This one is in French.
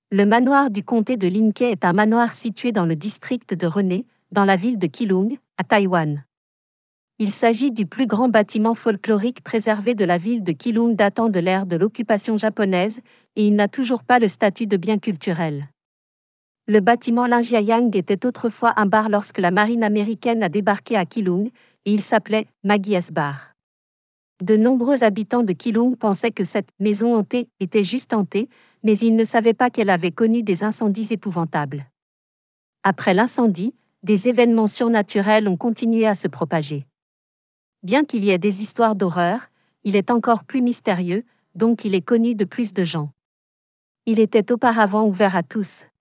Le manoir du comté de Linkei est un manoir situé dans le district de René, dans la ville de Keelung, à Taïwan. Il s'agit du plus grand bâtiment folklorique préservé de la ville de Keelung datant de l'ère de l'occupation japonaise, et il n'a toujours pas le statut de bien culturel. Le bâtiment Linjiayang était autrefois un bar lorsque la marine américaine a débarqué à Keelung, et il s'appelait Maggie's Bar. De nombreux habitants de Keelung pensaient que cette maison hantée était juste hantée, mais ils ne savaient pas qu'elle avait connu des incendies épouvantables. Après l'incendie, des événements surnaturels ont continué à se propager. Bien qu'il y ait des histoires d'horreur, il est encore plus mystérieux, donc il est connu de plus de gens. Il était auparavant ouvert à tous.